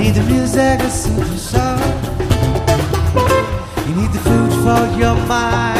need the music to soothe your soul. You need the food for your mind.